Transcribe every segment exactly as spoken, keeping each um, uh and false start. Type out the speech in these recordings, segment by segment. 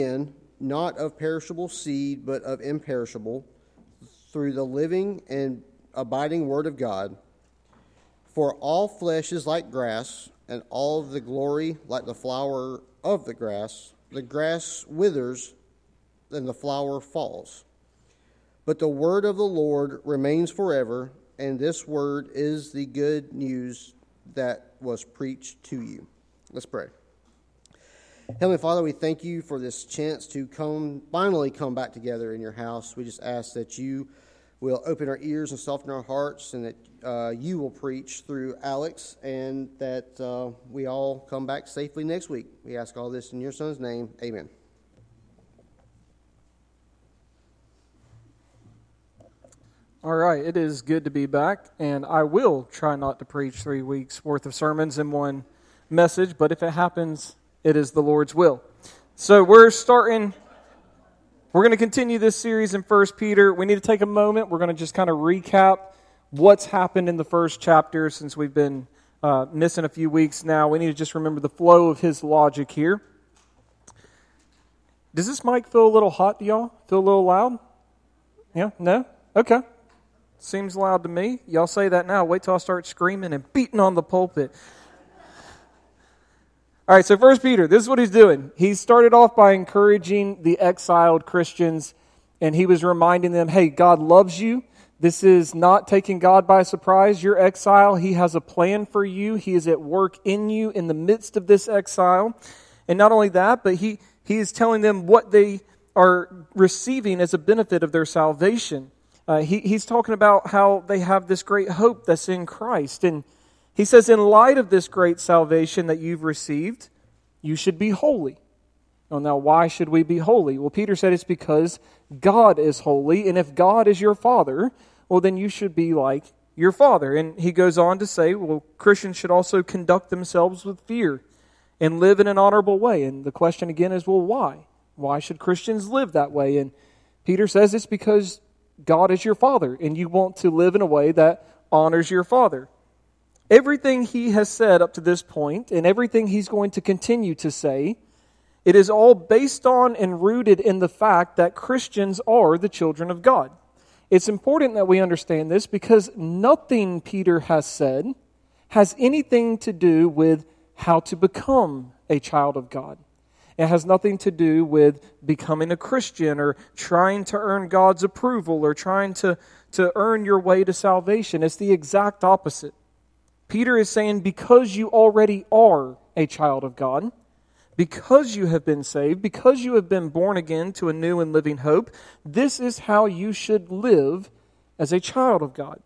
again, not of perishable seed, but of imperishable, through the living and abiding word of God. For all flesh is like grass, and all of the glory like the flower of the grass. The grass withers, and the flower falls. But the word of the Lord remains forever, and this word is the good news that was preached to you. Let's pray. Heavenly Father, we thank you for this chance to come, finally come back together in your house. We just ask that you will open our ears and soften our hearts, and that uh, you will preach through Alex, and that uh, we all come back safely next week. We ask all this in your Son's name. Amen. All right, it is good to be back, and I will try not to preach three weeks worth of sermons in one message, but if it happens, it is the Lord's will. So we're starting, we're going to continue this series in First Peter. We need to take a moment. We're going to just kind of recap what's happened in the first chapter since we've been uh, missing a few weeks now. We need to just remember the flow of his logic here. Does this mic feel a little hot to y'all? Feel a little loud? Yeah? No? Okay. Seems loud to me. Y'all say that now. Wait till I start screaming and beating on the pulpit. All right, so First Peter, this is what he's doing. He started off by encouraging the exiled Christians, and he was reminding them, hey, God loves you. This is not taking God by surprise. Your exile, he has a plan for you. He is at work in you in the midst of this exile. And not only that, but he, he is telling them what they are receiving as a benefit of their salvation. Uh, he, he's talking about how they have this great hope that's in Christ. And he says, in light of this great salvation that you've received, you should be holy. Well, now, why should we be holy? Well, Peter said it's because God is holy. And if God is your Father, well, then you should be like your Father. And he goes on to say, well, Christians should also conduct themselves with fear and live in an honorable way. And the question again is, well, why? Why should Christians live that way? And Peter says it's because God is your Father, and you want to live in a way that honors your Father. Everything he has said up to this point, and everything he's going to continue to say, it is all based on and rooted in the fact that Christians are the children of God. It's important that we understand this because nothing Peter has said has anything to do with how to become a child of God. It has nothing to do with becoming a Christian or trying to earn God's approval or trying to, to earn your way to salvation. It's the exact opposite. Peter is saying because you already are a child of God, because you have been saved, because you have been born again to a new and living hope, this is how you should live as a child of God.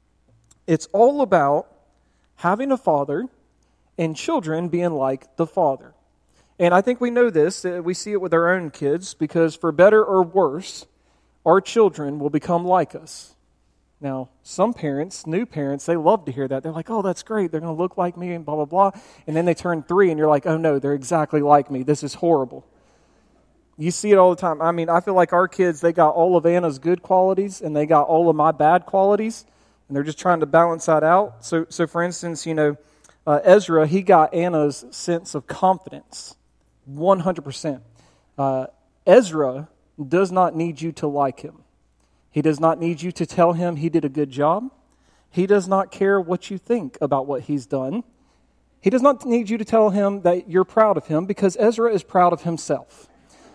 It's all about having a father and children being like the Father. And I think we know this, we see it with our own kids, because for better or worse, our children will become like us. Now, some parents, new parents, they love to hear that. They're like, oh, that's great, they're going to look like me and blah, blah, blah. And then they turn three and you're like, oh no, they're exactly like me. This is horrible. You see it all the time. I mean, I feel like our kids, they got all of Anna's good qualities and they got all of my bad qualities. And they're just trying to balance that out. So, so for instance, you know, uh, Ezra, he got Anna's sense of confidence. one hundred percent. Uh, Ezra does not need you to like him. He does not need you to tell him he did a good job. He does not care what you think about what he's done. He does not need you to tell him that you're proud of him because Ezra is proud of himself.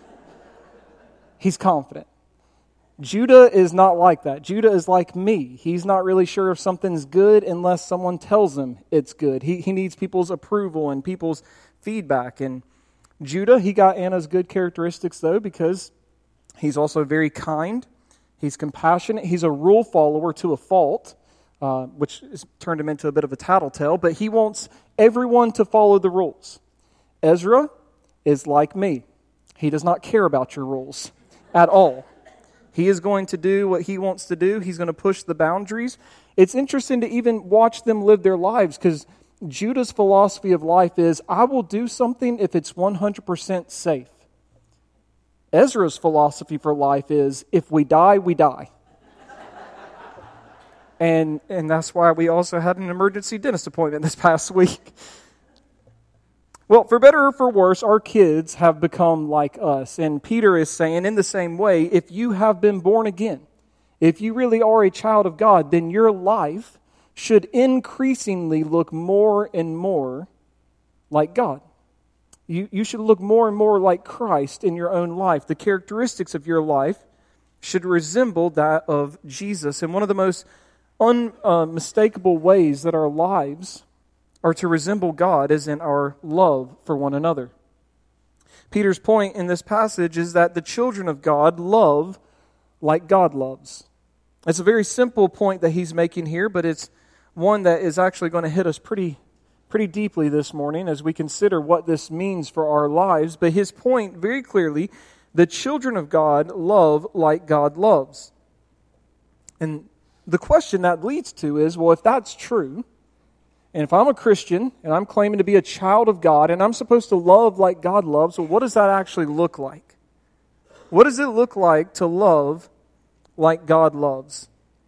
He's confident. Judah is not like that. Judah is like me. He's not really sure if something's good unless someone tells him it's good. He, he needs people's approval and people's feedback. And Judah, he got Anna's good characteristics, though, because he's also very kind. He's compassionate. He's a rule follower to a fault, uh, which has turned him into a bit of a tattletale, but he wants everyone to follow the rules. Ezra is like me. He does not care about your rules at all. He is going to do what he wants to do. He's going to push the boundaries. It's interesting to even watch them live their lives, because Judah's philosophy of life is, I will do something if it's one hundred percent safe. Ezra's philosophy for life is, if we die, we die. and and that's why we also had an emergency dentist appointment this past week. Well, for better or for worse, our kids have become like us. And Peter is saying in the same way, if you have been born again, if you really are a child of God, then your life should increasingly look more and more like God. You, you should look more and more like Christ in your own life. The characteristics of your life should resemble that of Jesus. And one of the most unmistakable ways that our lives are to resemble God is in our love for one another. Peter's point in this passage is that the children of God love like God loves. It's a very simple point that he's making here, but it's one that is actually going to hit us pretty, pretty deeply this morning as we consider what this means for our lives. But his point, very clearly, the children of God love like God loves. And the question that leads to is, well, if that's true, and if I'm a Christian and I'm claiming to be a child of God and I'm supposed to love like God loves, well, what does that actually look like? What does it look like to love like God loves?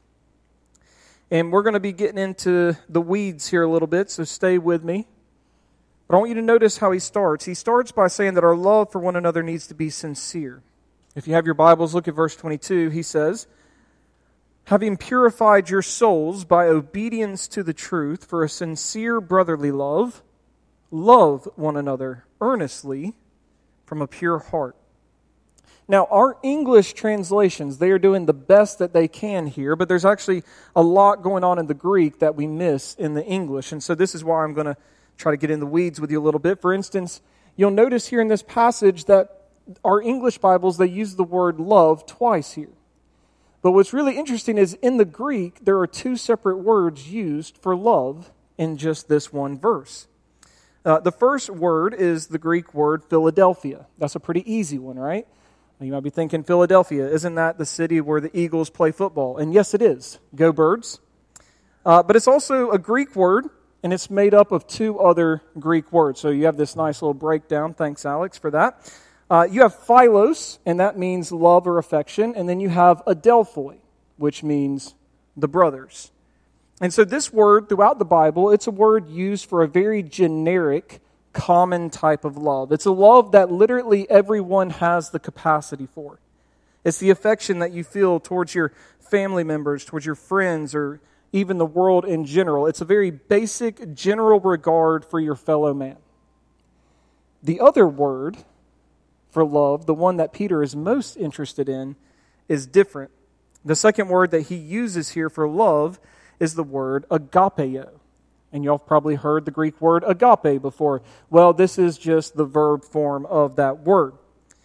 And we're going to be getting into the weeds here a little bit, so stay with me. But I want you to notice how he starts. He starts by saying that our love for one another needs to be sincere. If you have your Bibles, look at verse twenty-two. He says, having purified your souls by obedience to the truth for a sincere brotherly love, love one another earnestly from a pure heart. Now, our English translations, they are doing the best that they can here, but there's actually a lot going on in the Greek that we miss in the English. And so this is why I'm going to try to get in the weeds with you a little bit. For instance, you'll notice here in this passage that our English Bibles, they use the word love twice here. But what's really interesting is in the Greek, there are two separate words used for love in just this one verse. Uh, the first word is the Greek word Philadelphia. That's a pretty easy one, right? You might be thinking, Philadelphia, isn't that the city where the Eagles play football? And yes, it is. Go Birds. Uh, but it's also a Greek word, and it's made up of two other Greek words. So you have this nice little breakdown. Thanks, Alex, for that. Uh, you have philos, and that means love or affection. And then you have adelphoi, which means the brothers. And so this word, throughout the Bible, it's a word used for a very generic, common type of love. It's a love that literally everyone has the capacity for. It's the affection that you feel towards your family members, towards your friends, or even the world in general. It's a very basic, general regard for your fellow man. The other word for love, the one that Peter is most interested in, is different. The second word that he uses here for love is the word agapeo. And y'all have probably heard the Greek word agape before. Well, this is just the verb form of that word.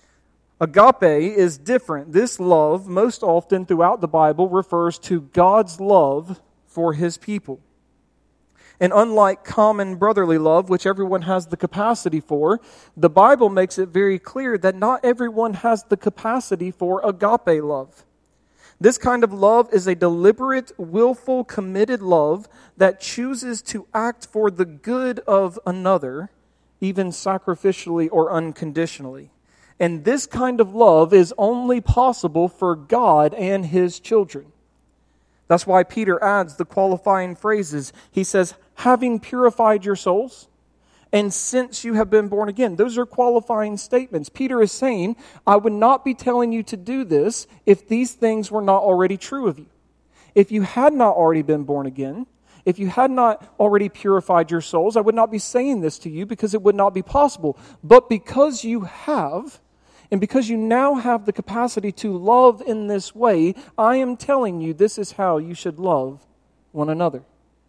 Agape is different. This love, most often throughout the Bible, refers to God's love for His people. And unlike common brotherly love, which everyone has the capacity for, the Bible makes it very clear that not everyone has the capacity for agape love. This kind of love is a deliberate, willful, committed love that chooses to act for the good of another, even sacrificially or unconditionally. And this kind of love is only possible for God and His children. That's why Peter adds the qualifying phrases. He says, having purified your souls, and since you have been born again. Those are qualifying statements. Peter is saying, I would not be telling you to do this if these things were not already true of you. If you had not already been born again, if you had not already purified your souls, I would not be saying this to you because it would not be possible. But because you have, and because you now have the capacity to love in this way, I am telling you this is how you should love one another.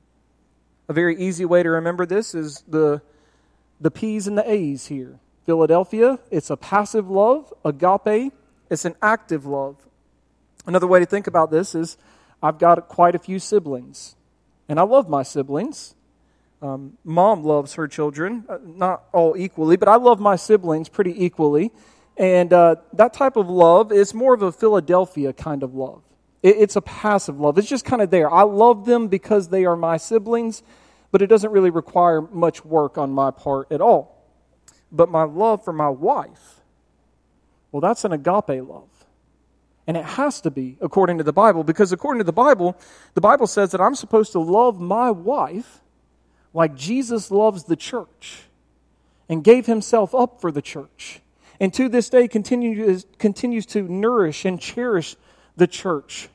A very easy way to remember this is the The P's and the A's here. Philadelphia, it's a passive love. Agape, it's an active love. Another way to think about this is I've got quite a few siblings. And I love my siblings. Um, Mom loves her children, uh, not all equally, but I love my siblings pretty equally. And uh, that type of love is more of a Philadelphia kind of love. It, it's a passive love. It's just kind of there. I love them because they are my siblings, but it doesn't really require much work on my part at all. But my love for my wife, well, that's an agape love. And it has to be, according to the Bible, because according to the Bible, the Bible says that I'm supposed to love my wife like Jesus loves the church. and gave himself up for the church, and to this day continues, continues to nourish and cherish the church.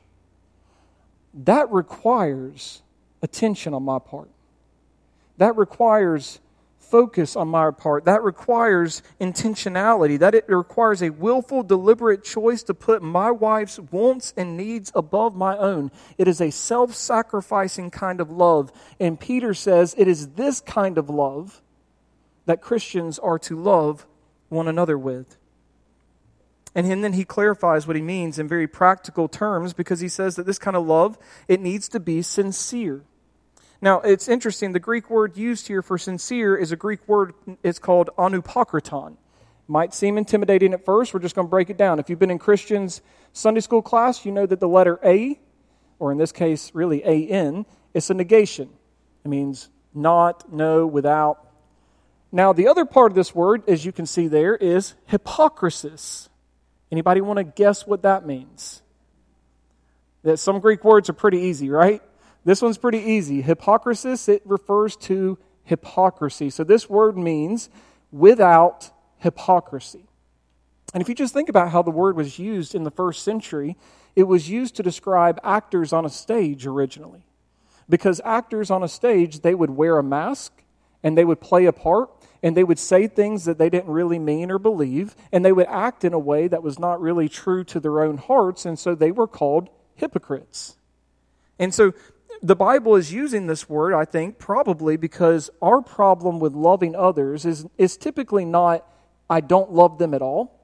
That requires attention on my part. That requires focus on my part. That requires intentionality. That it requires a willful, deliberate choice to put my wife's wants and needs above my own. It is a self-sacrificing kind of love. And Peter says it is this kind of love that Christians are to love one another with. And then he clarifies what he means in very practical terms, because he says that this kind of love, it needs to be sincere. Now, it's interesting, the Greek word used here for sincere is a Greek word, it's called anupokriton. Might seem intimidating at first, we're just going to break it down. If you've been in Christian's Sunday school class, you know that the letter A, or in this case, really A N, is a negation. It means not, no, without. Now, the other part of this word, as you can see there, is hypocrisis. Anybody want to guess what that means? That some Greek words are pretty easy, right? This one's pretty easy. Hypocrisis, it refers to hypocrisy. So this word means without hypocrisy. And if you just think about how the word was used in the first century, it was used to describe actors on a stage originally. Because actors on a stage, they would wear a mask and they would play a part and they would say things that they didn't really mean or believe, and they would act in a way that was not really true to their own hearts, and so they were called hypocrites. And so the Bible is using this word, I think, probably because our problem with loving others is, is typically not, I don't love them at all.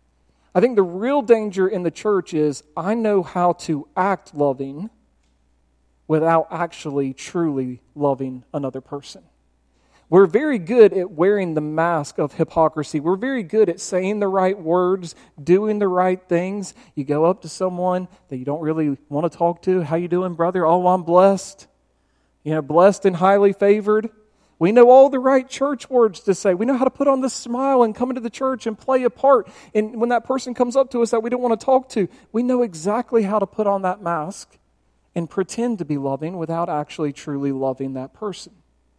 I think the real danger in the church is, I know how to act loving without actually truly loving another person. We're very good at wearing the mask of hypocrisy. We're very good at saying the right words, doing the right things. You go up to someone that you don't really want to talk to. How you doing, brother? Oh, I'm blessed. You know, blessed and highly favored. We know all the right church words to say. We know how to put on the smile and come into the church and play a part. And when that person comes up to us that we don't want to talk to, we know exactly how to put on that mask and pretend to be loving without actually truly loving that person.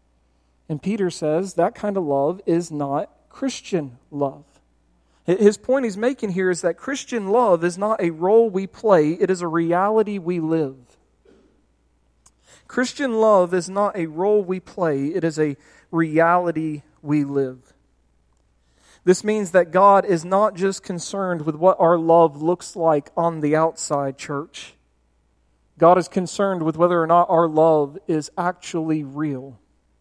And Peter says that kind of love is not Christian love. His point he's making here is that Christian love is not a role we play, it is a reality we live. Christian love is not a role we play, it is a reality we live. This means that God is not just concerned with what our love looks like on the outside, church. God is concerned with whether or not our love is actually real.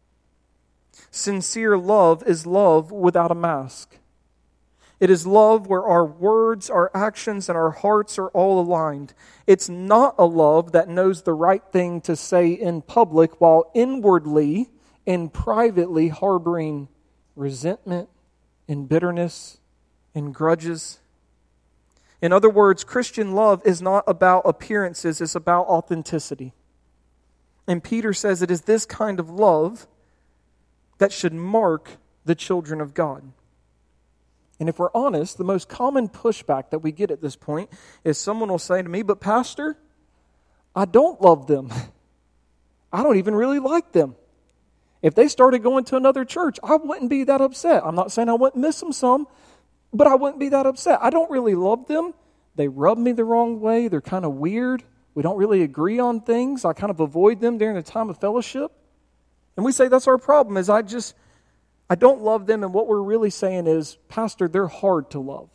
Sincere love is love without a mask. It is love where our words, our actions, and our hearts are all aligned. It's not a love that knows the right thing to say in public while inwardly and privately harboring resentment and bitterness and grudges. In other words, Christian love is not about appearances, it's about authenticity. And Peter says it is this kind of love that should mark the children of God. And if we're honest, the most common pushback that we get at this point is someone will say to me, but Pastor, I don't love them. I don't even really like them. If they started going to another church, I wouldn't be that upset. I'm not saying I wouldn't miss them some, but I wouldn't be that upset. I don't really love them. They rub me the wrong way. They're kind of weird. We don't really agree on things. I kind of avoid them during the time of fellowship. And we say that's our problem, is I just, I don't love them, and what we're really saying is, Pastor, they're hard to love.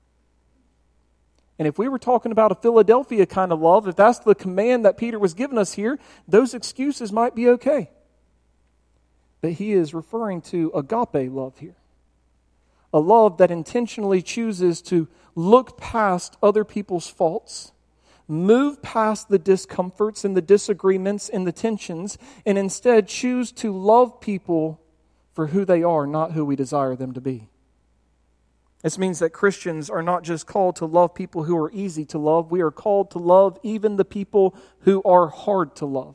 And if we were talking about a Philadelphia kind of love, if that's the command that Peter was giving us here, those excuses might be okay. But he is referring to agape love here. A love that intentionally chooses to look past other people's faults, move past the discomforts and the disagreements and the tensions, and instead choose to love people for who they are, not who we desire them to be. This means that Christians are not just called to love people who are easy to love. We are called to love even the people who are hard to love.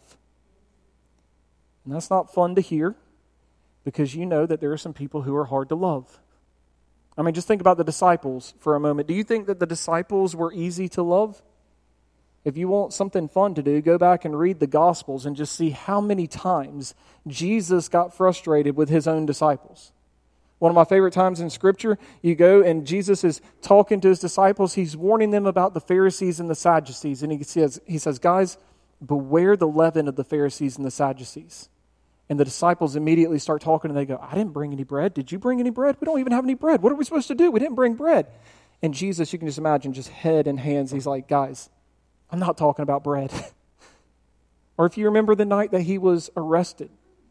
And that's not fun to hear, because you know that there are some people who are hard to love. I mean, just think about the disciples for a moment. Do you think that the disciples were easy to love? If you want something fun to do, go back and read the Gospels and just see how many times Jesus got frustrated with his own disciples. One of my favorite times in Scripture, you go and Jesus is talking to his disciples. He's warning them about the Pharisees and the Sadducees. And he says, he says, guys, beware the leaven of the Pharisees and the Sadducees. And the disciples immediately start talking and they go, I didn't bring any bread. Did you bring any bread? We don't even have any bread. What are we supposed to do? We didn't bring bread. And Jesus, you can just imagine, just head and hands. He's like, guys, I'm not talking about bread. Or if you remember the night that he was arrested,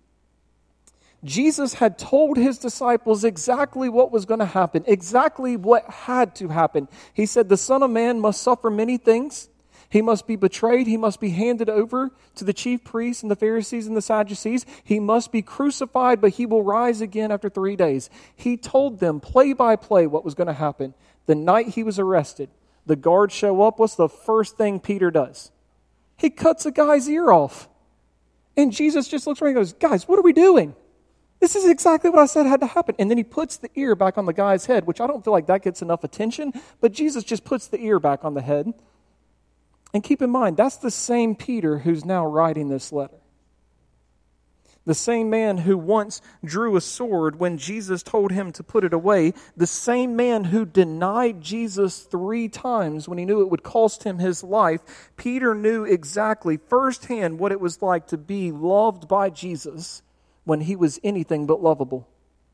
Jesus had told his disciples exactly what was going to happen, exactly what had to happen. He said, the Son of Man must suffer many things. He must be betrayed. He must be handed over to the chief priests and the Pharisees and the Sadducees. He must be crucified, but he will rise again after three days. He told them play by play what was going to happen. The night he was arrested, the guards show up. What's the first thing Peter does? He cuts a guy's ear off. And Jesus just looks around and goes, guys, what are we doing? This is exactly what I said had to happen. And then he puts the ear back on the guy's head, which I don't feel like that gets enough attention, but Jesus just puts the ear back on the head. And keep in mind, that's the same Peter who's now writing this letter. The same man who once drew a sword when Jesus told him to put it away. The same man who denied Jesus three times when he knew it would cost him his life. Peter knew exactly firsthand what it was like to be loved by Jesus when he was anything but lovable.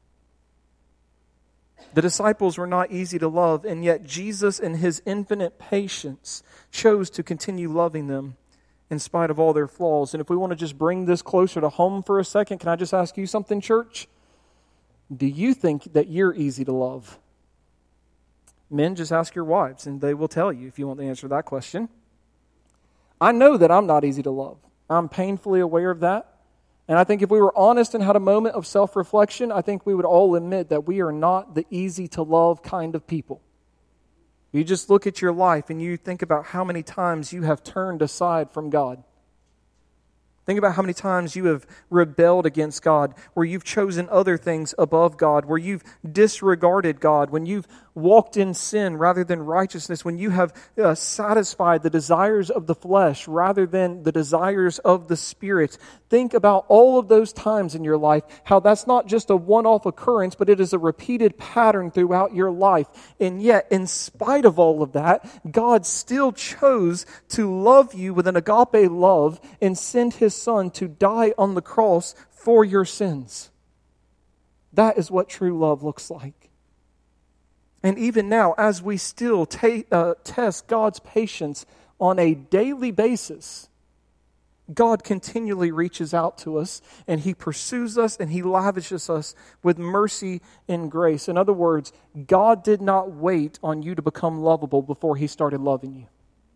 The disciples were not easy to love, and yet Jesus, in his infinite patience, chose to continue loving them in spite of all their flaws. And if we want to just bring this closer to home for a second, can I just ask you something, church? Do you think that you're easy to love? Men, just ask your wives, and they will tell you if you want the answer to that question. I know that I'm not easy to love. I'm painfully aware of that. And I think if we were honest and had a moment of self-reflection, I think we would all admit that we are not the easy-to-love kind of people. You just look at your life and you think about how many times you have turned aside from God. Think about how many times you have rebelled against God, where you've chosen other things above God, where you've disregarded God, when you've walked in sin rather than righteousness, when you have uh, satisfied the desires of the flesh rather than the desires of the Spirit. Think about all of those times in your life, how that's not just a one-off occurrence, but it is a repeated pattern throughout your life. And yet, in spite of all of that, God still chose to love you with an agape love and send His Son to die on the cross for your sins. That is what true love looks like. And even now, as we still ta- uh, test God's patience on a daily basis, God continually reaches out to us, and He pursues us, and He lavishes us with mercy and grace. In other words, God did not wait on you to become lovable before He started loving you.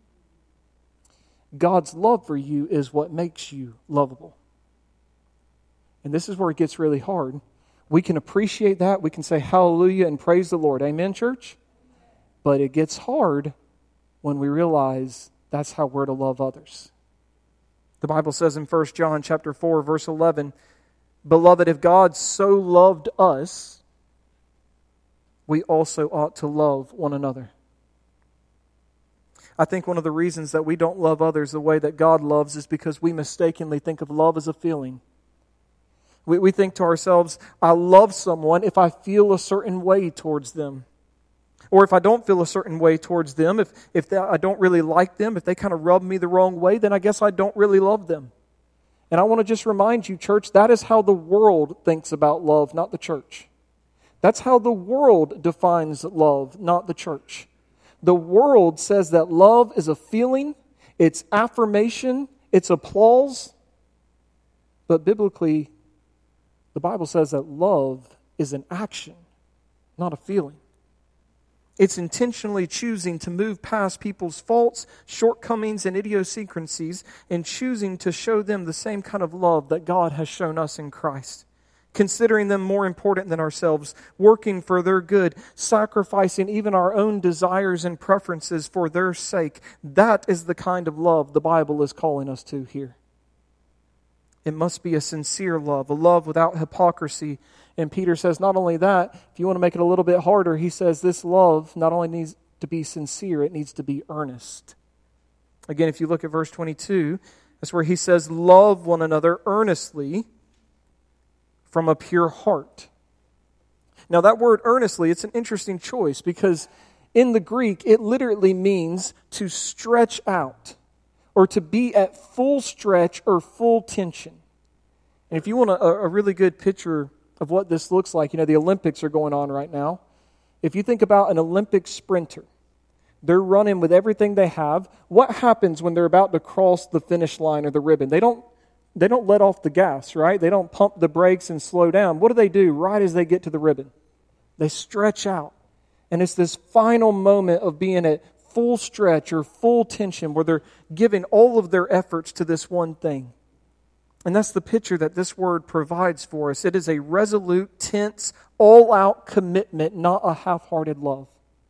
God's love for you is what makes you lovable. And this is where it gets really hard. We can appreciate that. We can say hallelujah and praise the Lord. Amen, church? But it gets hard when we realize that's how we're to love others. The Bible says in First John chapter four, verse eleven, Beloved, if God so loved us, we also ought to love one another. I think one of the reasons that we don't love others the way that God loves is because we mistakenly think of love as a feeling. We, we think to ourselves, I love someone if I feel a certain way towards them. Or if I don't feel a certain way towards them, if, if they, I don't really like them, if they kind of rub me the wrong way, then I guess I don't really love them. And I want to just remind you, church, that is how the world thinks about love, not the church. That's how the world defines love, not the church. The world says that love is a feeling, it's affirmation, it's applause. But biblically, the Bible says that love is an action, not a feeling. It's intentionally choosing to move past people's faults, shortcomings, and idiosyncrasies, and choosing to show them the same kind of love that God has shown us in Christ. Considering them more important than ourselves, working for their good, sacrificing even our own desires and preferences for their sake. That is the kind of love the Bible is calling us to here. It must be a sincere love, a love without hypocrisy. And Peter says not only that, if you want to make it a little bit harder, he says this love not only needs to be sincere, it needs to be earnest. Again, if you look at verse twenty-two, that's where he says, love one another earnestly from a pure heart. Now that word earnestly, it's an interesting choice because in the Greek, it literally means to stretch out or to be at full stretch or full tension. And if you want a, a really good picture of what this looks like, you know, the Olympics are going on right now. If you think about an Olympic sprinter, they're running with everything they have. What happens when they're about to cross the finish line or the ribbon? They don't they don't let off the gas, right? They don't pump the brakes and slow down. What do they do right as they get to the ribbon? They stretch out. And it's this final moment of being at full stretch or full tension where they're giving all of their efforts to this one thing. And that's the picture that this word provides for us. It is a resolute, tense, all-out commitment, not a half-hearted love.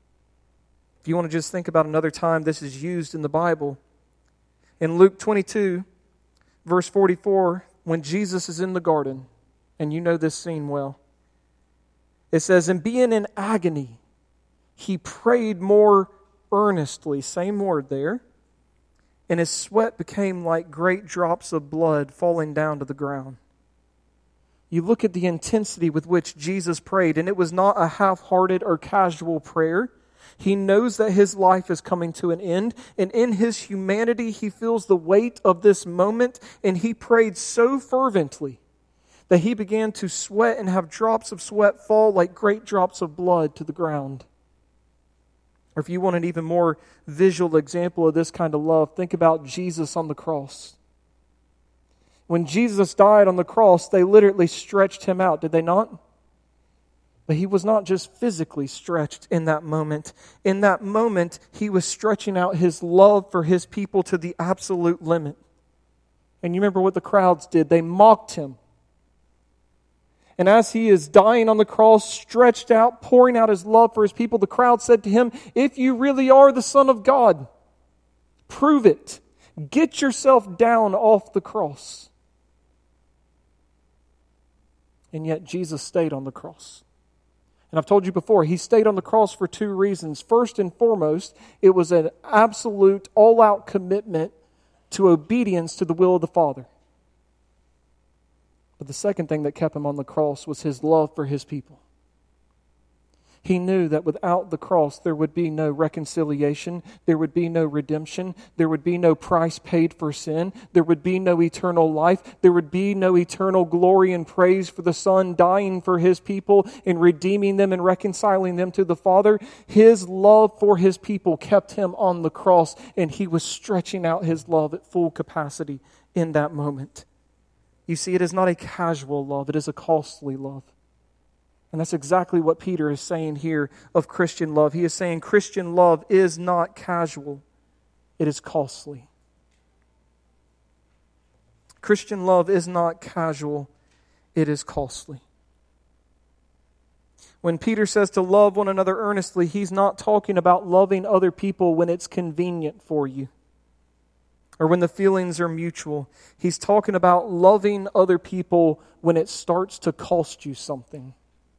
If you want to just think about another time this is used in the Bible, in Luke twenty-two, verse forty-four, when Jesus is in the garden, and you know this scene well, it says, and being in agony, he prayed more earnestly, same word there, and his sweat became like great drops of blood falling down to the ground. You look at the intensity with which Jesus prayed, and it was not a half-hearted or casual prayer. He knows that his life is coming to an end, and in his humanity, he feels the weight of this moment, and he prayed so fervently that he began to sweat and have drops of sweat fall like great drops of blood to the ground. Or if you want an even more visual example of this kind of love, think about Jesus on the cross. When Jesus died on the cross, they literally stretched him out, did they not? But he was not just physically stretched in that moment. In that moment, he was stretching out his love for his people to the absolute limit. And you remember what the crowds did? They mocked him. And as he is dying on the cross, stretched out, pouring out his love for his people, the crowd said to him, if you really are the Son of God, prove it. Get yourself down off the cross. And yet Jesus stayed on the cross. And I've told you before, he stayed on the cross for two reasons. First and foremost, it was an absolute, all-out commitment to obedience to the will of the Father. But the second thing that kept him on the cross was his love for his people. He knew that without the cross, there would be no reconciliation, there would be no redemption, there would be no price paid for sin, there would be no eternal life, there would be no eternal glory and praise for the Son dying for his people and redeeming them and reconciling them to the Father. His love for his people kept him on the cross, and he was stretching out his love at full capacity in that moment. You see, it is not a casual love, it is a costly love. And that's exactly what Peter is saying here of Christian love. He is saying Christian love is not casual, it is costly. Christian love is not casual, it is costly. When Peter says to love one another earnestly, he's not talking about loving other people when it's convenient for you or when the feelings are mutual. He's talking about loving other people when it starts to cost you something.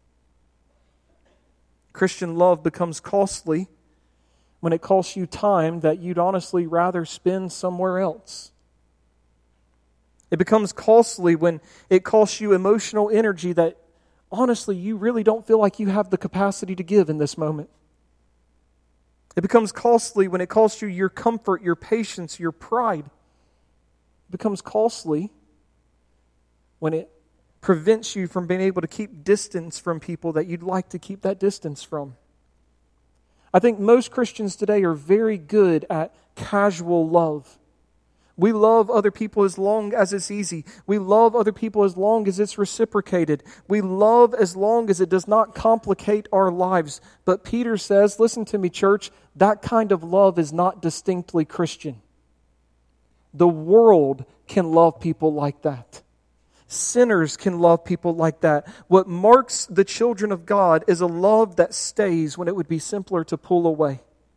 Christian love becomes costly when it costs you time that you'd honestly rather spend somewhere else. It becomes costly when it costs you emotional energy that honestly you really don't feel like you have the capacity to give in this moment. It becomes costly when it costs you your comfort, your patience, your pride. It becomes costly when it prevents you from being able to keep distance from people that you'd like to keep that distance from. I think most Christians today are very good at casual love. We love other people as long as it's easy. We love other people as long as it's reciprocated. We love as long as it does not complicate our lives. But Peter says, listen to me, church, that kind of love is not distinctly Christian. The world can love people like that. Sinners can love people like that. What marks the children of God is a love that stays when it would be simpler to pull away.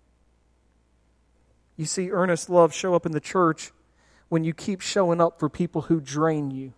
You see earnest love show up in the church when you keep showing up for people who drain you.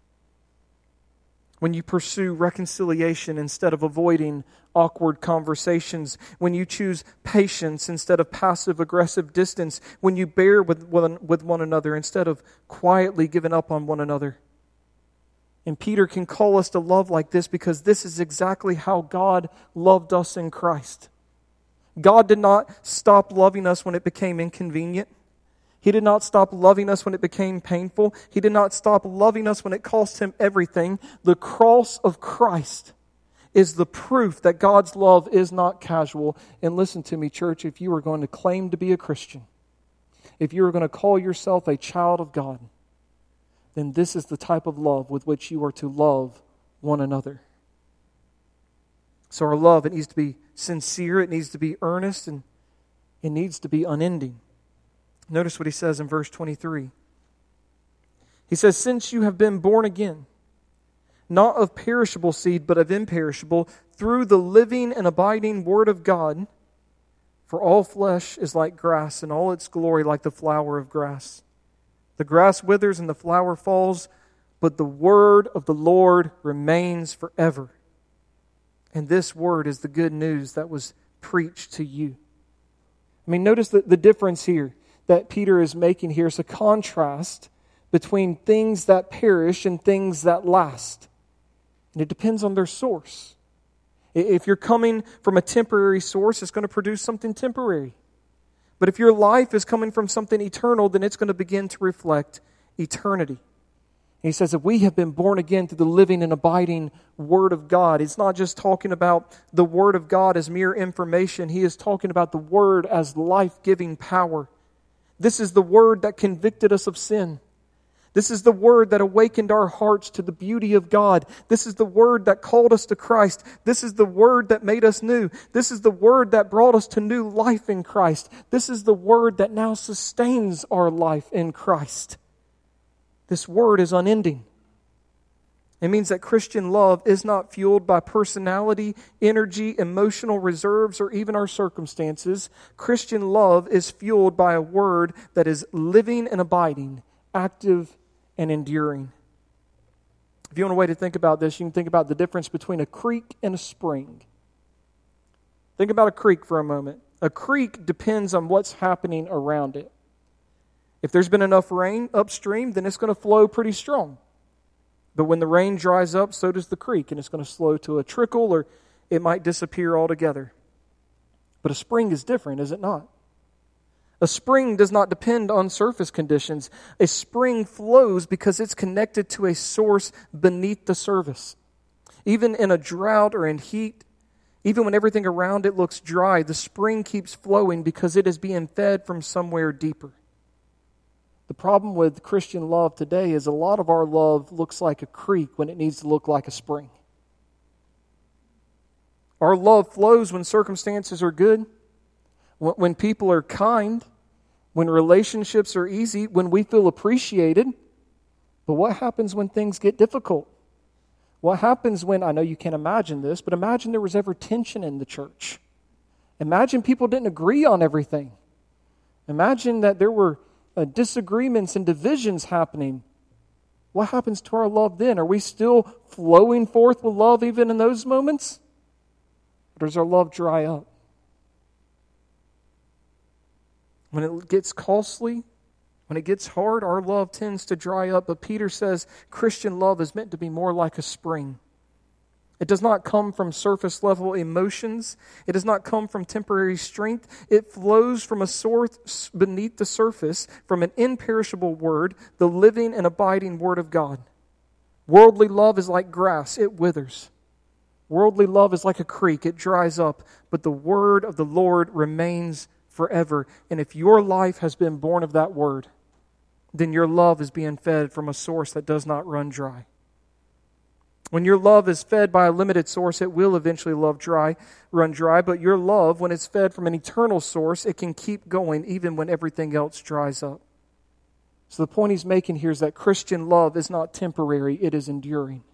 When you pursue reconciliation instead of avoiding awkward conversations. When you choose patience instead of passive-aggressive distance. When you bear with one, with one another instead of quietly giving up on one another. And Peter can call us to love like this because this is exactly how God loved us in Christ. God did not stop loving us when it became inconvenient. He did not stop loving us when it became painful. He did not stop loving us when it cost Him everything. The cross of Christ is the proof that God's love is not casual. And listen to me, church, if you are going to claim to be a Christian, if you are going to call yourself a child of God, then this is the type of love with which you are to love one another. So our love, it needs to be sincere, it needs to be earnest, and it needs to be unending. Notice what he says in verse twenty-three. He says, "Since you have been born again, not of perishable seed, but of imperishable, through the living and abiding Word of God, for all flesh is like grass, and all its glory like the flower of grass. The grass withers and the flower falls, but the word of the Lord remains forever." And this word is the good news that was preached to you. I mean, notice the, the difference here that Peter is making here is a contrast between things that perish and things that last. And it depends on their source. If you're coming from a temporary source, it's going to produce something temporary. But if your life is coming from something eternal, then it's going to begin to reflect eternity. And he says that we have been born again through the living and abiding Word of God. It's not just talking about the Word of God as mere information. He is talking about the Word as life-giving power. This is the Word that convicted us of sin. This is the Word that awakened our hearts to the beauty of God. This is the Word that called us to Christ. This is the Word that made us new. This is the Word that brought us to new life in Christ. This is the Word that now sustains our life in Christ. This Word is unending. It means that Christian love is not fueled by personality, energy, emotional reserves, or even our circumstances. Christian love is fueled by a Word that is living and abiding, active and enduring. If you want a way to think about this, you can think about the difference between a creek and a spring. Think about a creek for a moment. A creek depends on what's happening around it. If there's been enough rain upstream, then it's going to flow pretty strong. But when the rain dries up, so does the creek, and it's going to slow to a trickle, or it might disappear altogether. But a spring is different, is it not? A spring does not depend on surface conditions. A spring flows because it's connected to a source beneath the surface. Even in a drought or in heat, even when everything around it looks dry, the spring keeps flowing because it is being fed from somewhere deeper. The problem with Christian love today is a lot of our love looks like a creek when it needs to look like a spring. Our love flows when circumstances are good, when people are kind, when relationships are easy, when we feel appreciated. But what happens when things get difficult? What happens when, I know you can't imagine this, but imagine there was ever tension in the church. Imagine people didn't agree on everything. Imagine that there were uh, disagreements and divisions happening. What happens to our love then? Are we still flowing forth with love even in those moments? Or does our love dry up? When it gets costly, when it gets hard, our love tends to dry up. But Peter says Christian love is meant to be more like a spring. It does not come from surface level emotions. It does not come from temporary strength. It flows from a source beneath the surface, from an imperishable word, the living and abiding Word of God. Worldly love is like grass, it withers. Worldly love is like a creek, it dries up. But the Word of the Lord remains forever. And if your life has been born of that Word, then your love is being fed from a source that does not run dry. When your love is fed by a limited source, it will eventually love dry, run dry. But your love, when it's fed from an eternal source, it can keep going even when everything else dries up. So the point he's making here is that Christian love is not temporary, it is enduring.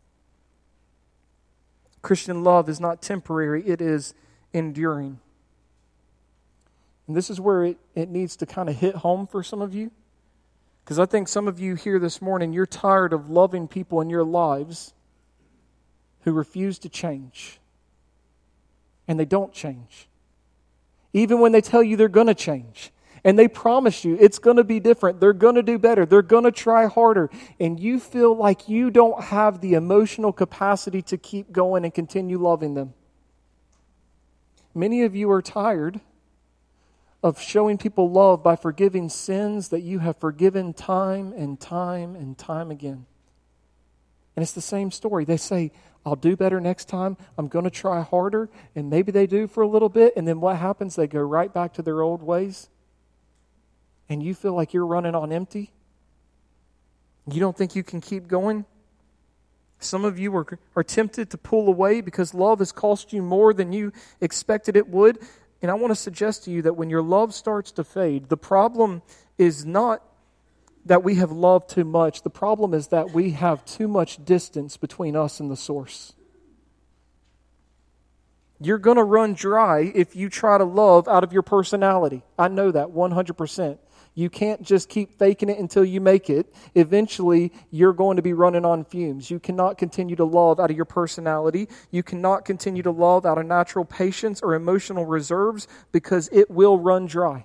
Christian love is not temporary, it is enduring. And this is where it, it needs to kind of hit home for some of you. Because I think some of you here this morning, you're tired of loving people in your lives who refuse to change. And they don't change. Even when they tell you they're going to change. And they promise you it's going to be different. They're going to do better. They're going to try harder. And you feel like you don't have the emotional capacity to keep going and continue loving them. Many of you are tired of showing people love by forgiving sins that you have forgiven time and time and time again. And it's the same story. They say, I'll do better next time. I'm going to try harder. And maybe they do for a little bit. And then what happens? They go right back to their old ways. And you feel like you're running on empty. You don't think you can keep going. Some of you are, are tempted to pull away because love has cost you more than you expected it would. And I want to suggest to you that when your love starts to fade, the problem is not that we have loved too much. The problem is that we have too much distance between us and the source. You're going to run dry if you try to love out of your personality. I know that one hundred percent. You can't just keep faking it until you make it. Eventually, you're going to be running on fumes. You cannot continue to love out of your personality. You cannot continue to love out of natural patience or emotional reserves because it will run dry.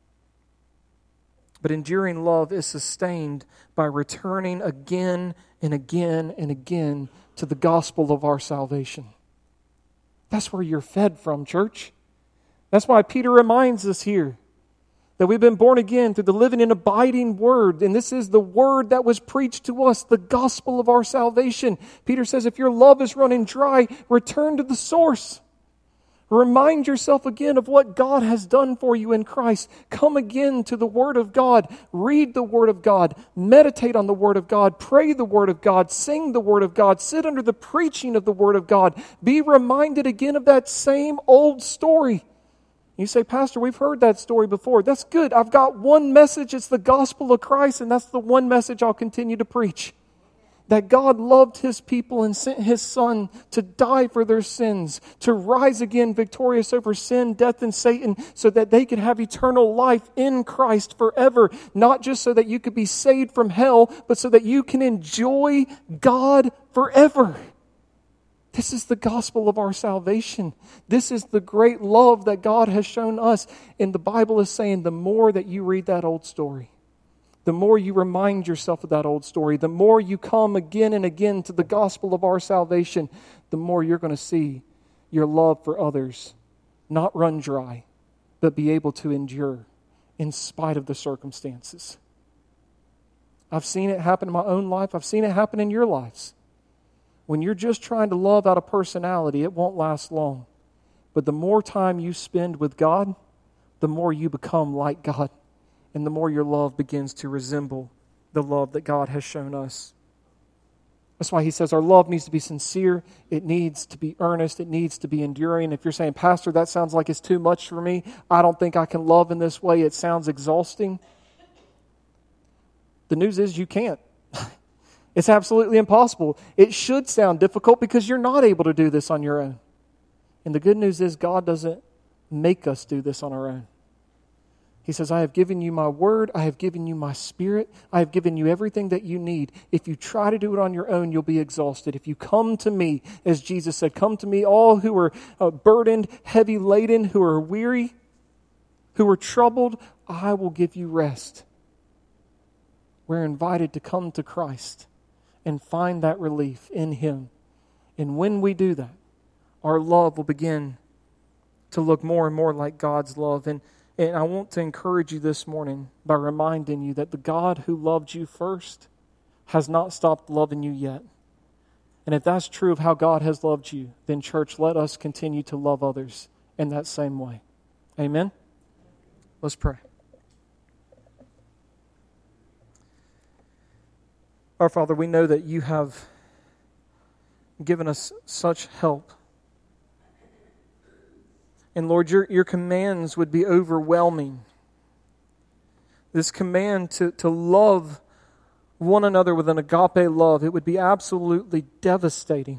But enduring love is sustained by returning again and again and again to the gospel of our salvation. That's where you're fed from, church. That's why Peter reminds us here that we've been born again through the living and abiding Word. And this is the Word that was preached to us, the gospel of our salvation. Peter says, if your love is running dry, return to the source. Remind yourself again of what God has done for you in Christ. Come again to the Word of God. Read the Word of God. Meditate on the Word of God. Pray the Word of God. Sing the Word of God. Sit under the preaching of the Word of God. Be reminded again of that same old story. You say, Pastor, we've heard that story before. That's good. I've got one message. It's the gospel of Christ, and that's the one message I'll continue to preach. That God loved His people and sent His Son to die for their sins, to rise again victorious over sin, death, and Satan, so that they could have eternal life in Christ forever. Not just so that you could be saved from hell, but so that you can enjoy God forever. This is the gospel of our salvation. This is the great love that God has shown us. And the Bible is saying the more that you read that old story, the more you remind yourself of that old story, the more you come again and again to the gospel of our salvation, the more you're going to see your love for others not run dry, but be able to endure in spite of the circumstances. I've seen it happen in my own life. I've seen it happen in your lives. When you're just trying to love out of personality, it won't last long. But the more time you spend with God, the more you become like God. And the more your love begins to resemble the love that God has shown us. That's why he says our love needs to be sincere. It needs to be earnest. It needs to be enduring. If you're saying, Pastor, that sounds like it's too much for me. I don't think I can love in this way. It sounds exhausting. The news is you can't. It's absolutely impossible. It should sound difficult because you're not able to do this on your own. And the good news is God doesn't make us do this on our own. He says, I have given you my word. I have given you my spirit. I have given you everything that you need. If you try to do it on your own, you'll be exhausted. If you come to me, as Jesus said, come to me all who are uh, burdened, heavy laden, who are weary, who are troubled, I will give you rest. We're invited to come to Christ and find that relief in Him. And when we do that, our love will begin to look more and more like God's love. And, and I want to encourage you this morning by reminding you that the God who loved you first has not stopped loving you yet. And if that's true of how God has loved you, then church, let us continue to love others in that same way. Amen? Let's pray. Our Father, we know that you have given us such help. And Lord, your, your commands would be overwhelming. This command to, to love one another with an agape love, it would be absolutely devastating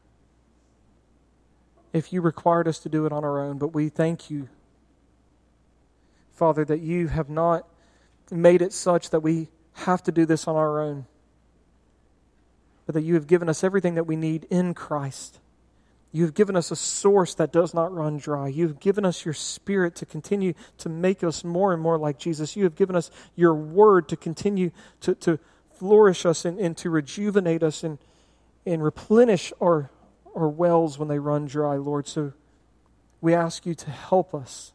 if you required us to do it on our own. But we thank you, Father, that you have not made it such that we have to do this on our own, but that you have given us everything that we need in Christ. You have given us a source that does not run dry. You have given us your Spirit to continue to make us more and more like Jesus. You have given us your word to continue to, to flourish us and, and to rejuvenate us and, and replenish our, our wells when they run dry, Lord. So we ask you to help us.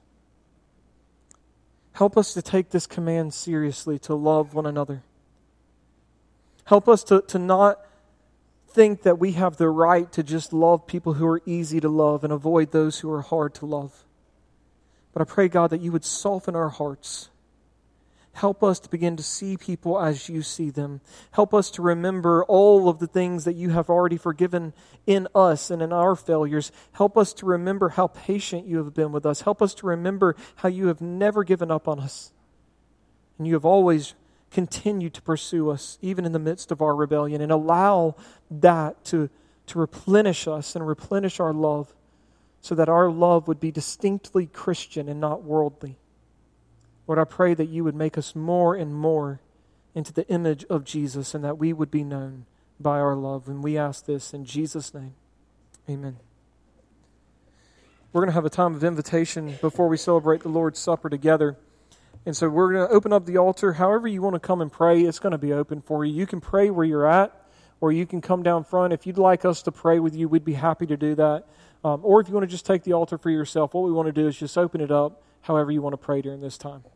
Help us to take this command seriously, to love one another. Help us to, to not think that we have the right to just love people who are easy to love and avoid those who are hard to love. But I pray, God, that you would soften our hearts. Help us to begin to see people as you see them. Help us to remember all of the things that you have already forgiven in us and in our failures. Help us to remember how patient you have been with us. Help us to remember how you have never given up on us. And you have always continued to pursue us, even in the midst of our rebellion. And allow that to, to replenish us and replenish our love, so that our love would be distinctly Christian and not worldly. Lord, I pray that you would make us more and more into the image of Jesus, and that we would be known by our love. And we ask this in Jesus' name. Amen. We're going to have a time of invitation before we celebrate the Lord's Supper together. And so we're going to open up the altar. However you want to come and pray, it's going to be open for you. You can pray where you're at, or you can come down front. If you'd like us to pray with you, we'd be happy to do that. Um, or if you want to just take the altar for yourself, what we want to do is just open it up however you want to pray during this time.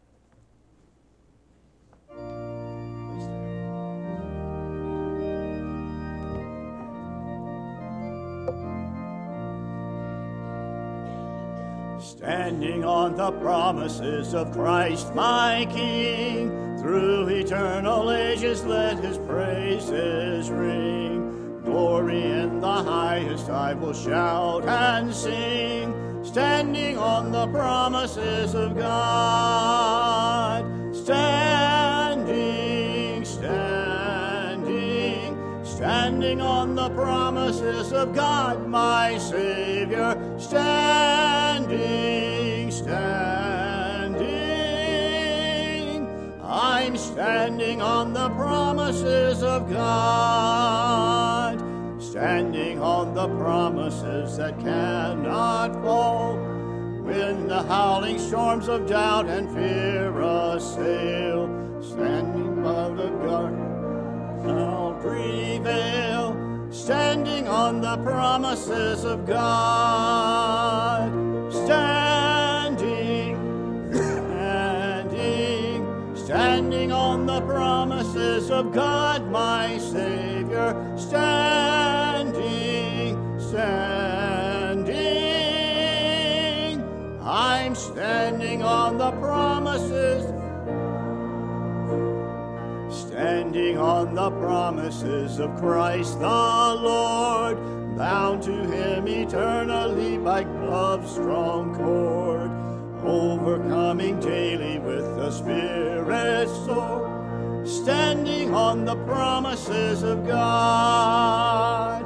Standing on the promises of Christ my King, through eternal ages let his praises ring. Glory in the highest I will shout and sing, standing on the promises of God. Standing, standing, standing on the promises of God my Savior. Standing, standing, I'm standing on the promises of God, standing on the promises that cannot fall. When the howling storms of doubt and fear assail, standing by the garden I'll prevail. Standing on the promises of God. Standing, standing, standing on the promises of God, my Savior. Standing, standing, I'm standing on the promises. Standing on the promises of Christ the Lord, bound to him eternally by love's strong cord, overcoming daily with the Spirit's sword. Standing on the promises of God.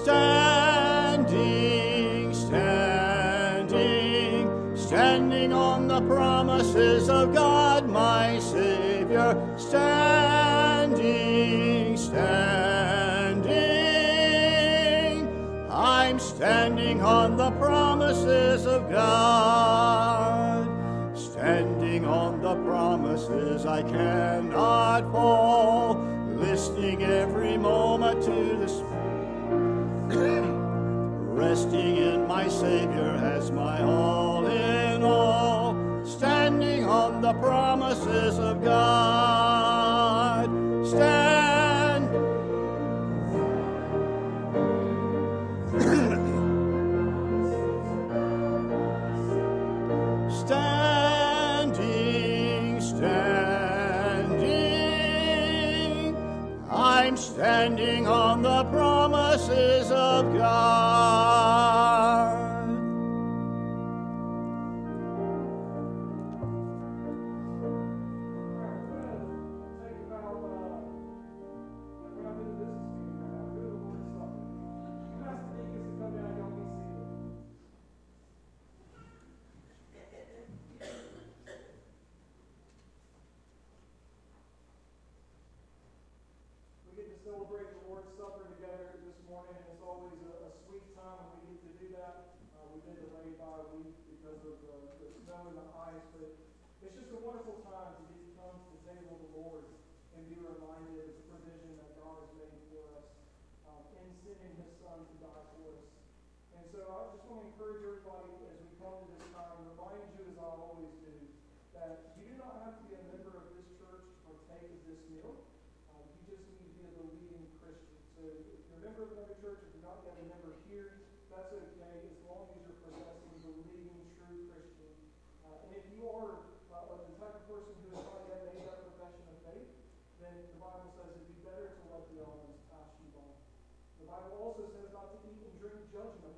Standing, standing, standing on the promises of God, my Savior. Standing, standing, I'm standing on the promises of God. Standing on the promises I cannot fall, listening every moment to the Spirit, resting in my Savior as my all in all. Standing on the promises of God. Stand. Standing, standing, I'm standing on the promises of God. Celebrate the Lord's Supper together this morning, and it's always a, a sweet time of It's just a wonderful time to get to come to the table of the Lord and be reminded of the provision that God has made for us um, in sending His Son to die for us. And so I just want to encourage everybody as we come to this time, remind you as I always do, that you do not have to be a member of this church to partake of this meal. Uh, you just need to be a believing Christian. So if you're a member of another church, if you're not yet a member here, that's okay as long as you're professing believing true Christian. Uh, and if you are uh, the type of person who has not yet made that profession of faith, then the Bible says it'd be better to let the elements pass you by. The Bible also says not to eat and drink judgment